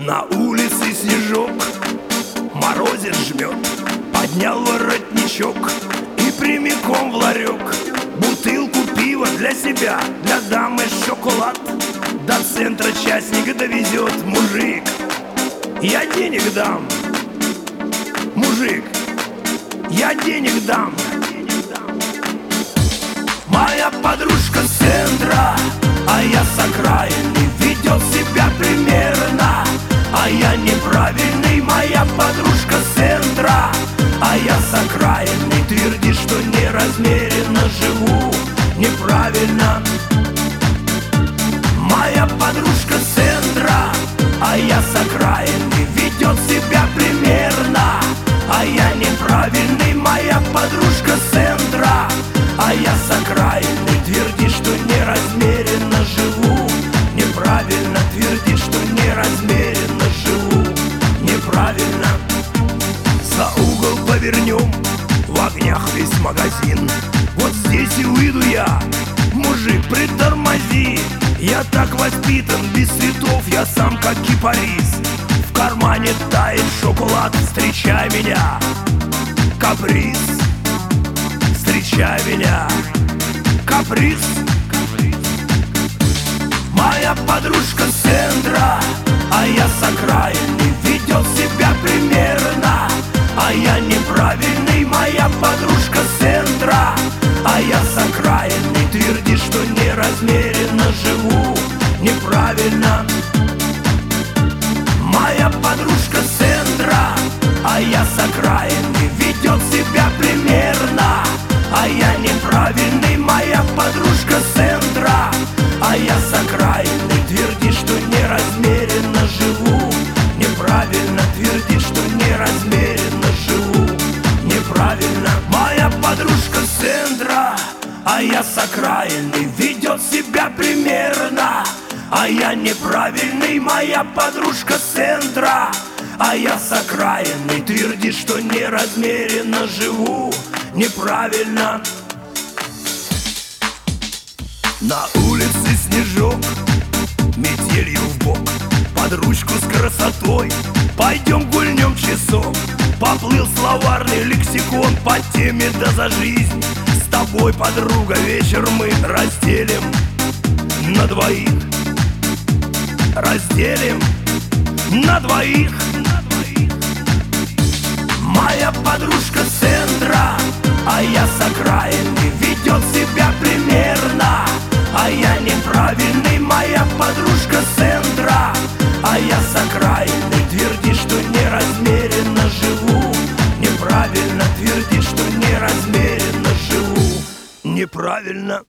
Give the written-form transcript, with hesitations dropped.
На улице снежок, морозец жмет. Поднял воротничок и прямиком в ларек. Бутылку пива для себя, для дамы шоколад. До центра частника довезет мужик. Я денег дам, мужик, я денег дам. Моя подружка с центра, а я с окраины, ведет себя примерно, а я неправильный. Моя подружка с центра, а я с окраины, твердит, что неразмеренно живу неправильно. Моя подружка с центра, а я с окраины, ведет себя примерно, а я неправильный. Моя подружка с центра, а я с окраины, твердит, что неразмеренно живу неправильно. Твердит, что неразмеренно живу неправильно. За угол повернем, в огнях весь магазин. Вот здесь и выйду я, мужик, притормози. Я так воспитан, без цветов, я сам как кипарис. В кармане тает шоколад, встречай меня, каприз. Встречай меня, каприз. Моя подружка с центра, а я с окраины, ведет себя примерно, а я неправильный. Моя подружка с центра, а я с окраины, твердит, что неразмеренно живу неправильно. Моя подружка с центра, а я с окраины, ведет себя примерно, а я неправильный. Моя подружка с центра, а я с окраины, твердит, что неразмеренно живу неправильно. Твердит, что неразмеренно живу неправильно. Моя подружка с центра, а я с окраины, ведет себя примерно, а я неправильный. Моя подружка с центра, а я с окраины, твердит, что неразмеренно живу неправильно. На улице снежок, метелью в бок, под ручку с красотой пойдем гульнем часок. Поплыл словарный лексикон по теме «Да за жизнь». С тобой, подруга, вечер мы разделим на двоих. Разделим на двоих. Моя подружка с центра, а я с окраины, ведет себя примерно, а я неправильный. Моя подружка с центра, а я с окраины, твердит, что неразмеренно живу неправильно. Твердит, что неразмеренно живу неправильно.